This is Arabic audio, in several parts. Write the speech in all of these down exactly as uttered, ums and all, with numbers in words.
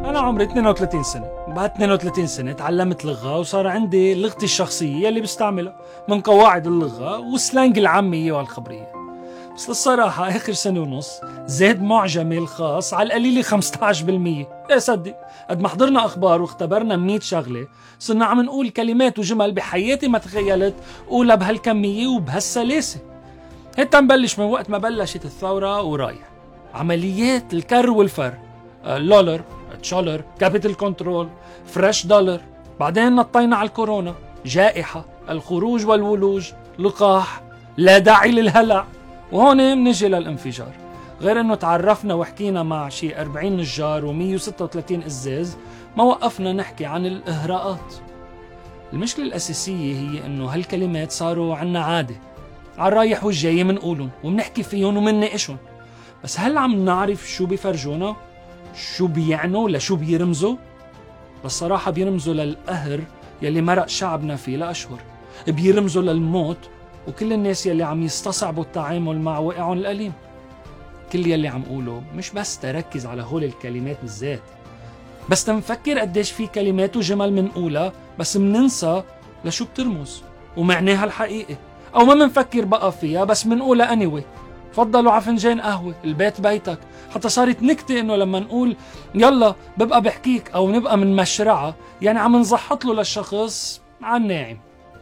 أنا عمري اثنين وثلاثين سنة، بعد اثنين وثلاثين سنة تعلمت لغة وصار عندي لغتي الشخصية اللي بستعملها من قواعد اللغة والسلانج العامية والخبرية. بس للصراحة آخر سنة ونص زاد معجمي الخاص على القليلة خمسة عشر بالمية. ايه صدق، قد ما حضرنا أخبار واختبرنا مية شغلة صرنا عم نقول كلمات وجمل بحياتي ما تخيلت قولها بهالكمية وبهالسلاسة. هيدا نبلش من وقت ما بلشت الثورة ورايح. عمليات الكر والفر، اللولر، تشولر، كابيتال كنترول، فريش دولار، بعدين نطينا على الكورونا، جائحة، الخروج والولوج، لقاح، لا داعي للهلع، وهون منجي للانفجار. غير انه تعرفنا وحكينا مع شي أربعين نجار ومية وستة وثلاثين ازاز، ما وقفنا نحكي عن الاهراءات. المشكلة الاساسية هي انه هالكلمات صاروا عنا عادة، على الرايح والجاي منقولن ومنحكي فيهم ومنناقشن. بس هل عم نعرف شو بيفرجونا؟ شو بيعنوا ولا شو بيرمزوا؟ بالصراحة بيرمزوا للقهر يلي مرق شعبنا فيه لأشهر، بيرمزوا للموت وكل الناس يلي عم يستصعبوا التعامل مع واقعهم الأليم. كل يلي عم قوله مش بس تركز على هول الكلمات بالذات، بس تنفكر قديش في كلمات وجمل منقولها بس مننسى لشو بترمز ومعناها الحقيقي، أو ما منفكر بقى فيها بس منقولها anyway. فضلوا على فنجان قهوة، البيت بيتك، حتى صارت نكتة انه لما نقول يلا ببقى بحكيك او نبقى من مشرعة، يعني عم نزحط له للشخص على الناعم.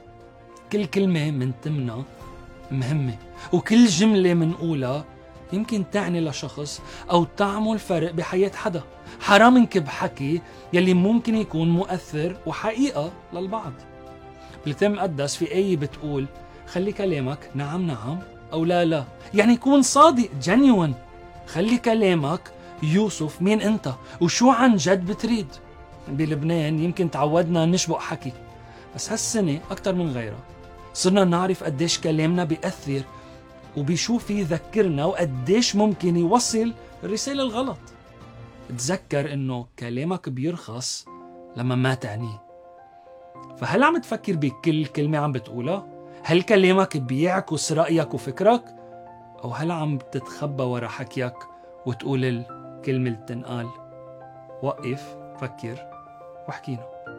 كل كلمة من تمنا مهمة، وكل جملة منقولها يمكن تعني لشخص او تعمل فرق بحياة حدا. حرام نكب حكي يلي ممكن يكون مؤثر وحقيقة للبعض. بالكتاب المقدس في آية بتقول خلي كلامك نعم نعم أو لا لا، يعني يكون صادق جنيون. خلي كلامك يوصف مين أنت وشو عن جد بتريد. بلبنان يمكن تعودنا نشبق حكي، بس هالسنة أكتر من غيرها صرنا نعرف قديش كلامنا بيأثر وبشو في يذكرنا وقديش ممكن يوصل الرسالة الغلط. تذكر إنه كلامك بيرخص لما ما تعنيه. فهل عم تفكر بكل كلمة عم بتقولها؟ هل كلامك بيعكس رأيك وفكرك؟ أو هل عم تتخبى ورا حكيك وتقول الكلمة اللي تنقال؟ وقف، فكر، واحكينا.